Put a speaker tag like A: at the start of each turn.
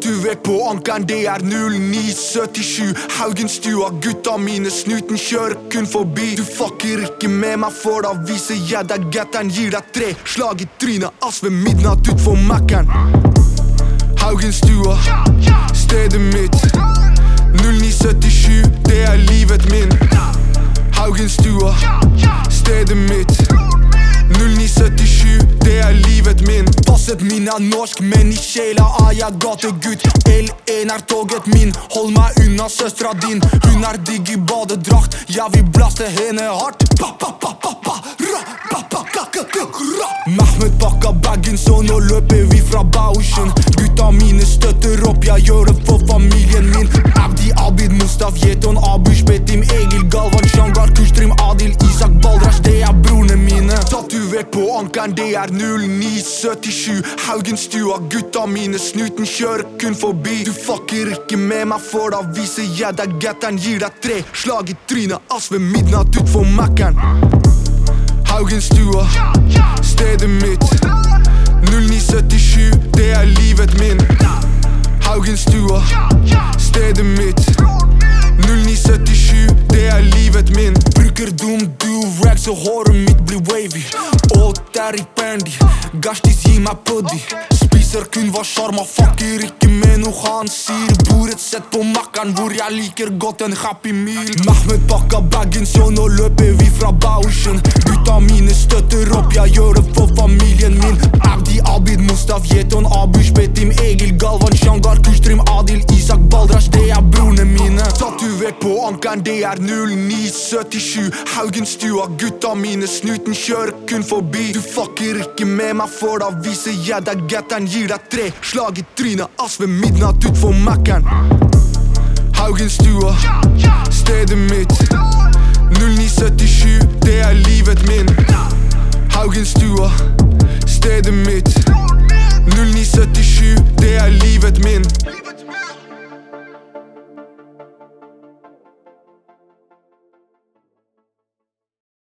A: Tatovert på ankeren, det 0977. Haugenstua, gutta mine, snuten kjører kun forbi. Du fucker ikke med meg, for da viser jeg deg getteren. Gir deg 3 slag i trynet, ass ved midnatt ut for Mac-eren. Haugenstua, stedet mitt. 0977, det livet min. Haugenstua, stedet mitt. 0977, det livet min. Passet min norsk, men i sjela jeg gategutt. L1 toget min, hold meg unna søstra din. Hun digg i badedrakt, jeg vil blaste henne hardt. Mehmet pakka bagen, så nå løper vi fra Bauschen. Gutta mine støtter opp, jeg gjør det for familien min. Abdi, Abid, Mustaf, Jeton, Abush, Betim, Egil, Galvan, Shangar, Kushtrim, Adil, Isak, Baldrash, det brorene mine. Tatovert på ankeren, det 0977. Haugenstua, gutta mine, snuten kjører kun forbi. Du fucker ikke med meg, for da viser jeg deg getteren. Gir deg 3 slag i trynet, ass ved midnatt ut for Mac-eren. Haugenstua, stedet mitt. 0977, det livet min. Haugenstua, stedet mitt. 0977, det livet min. Bruker do-rag så håret mitt blir wavy. Alt i pandy, gashtis gi meg puddy. Spiser kun hva sjarma, fucker ikke med noe han sier. Bordet sett på Mac-eren, hvor jeg liker godt en Happy Meal. Mehmet pakka bagen, så nå løper vi fra Bauschen. Gutta mine støtter opp, jeg gjør det for familien min. Abdi, Abid, Mustaf, Jeton, Abush, Betim, Egil, Galvan, Shangar, Kushtrim, Adil, Isak, Baldrash, det brorene mine. Tatovert på ankeren, det 0977. Haugenstua, gutta mine, snuten kjører kun forbi. Du fucker ikke med meg, for da viser jeg deg getteren. Gir deg 3 slag i trynet, ass ved midnatt ut for Mac-eren. Haugenstua, stedet mitt. 0977, det livet min. Haugenstua, stedet mitt. 0977, det livet min.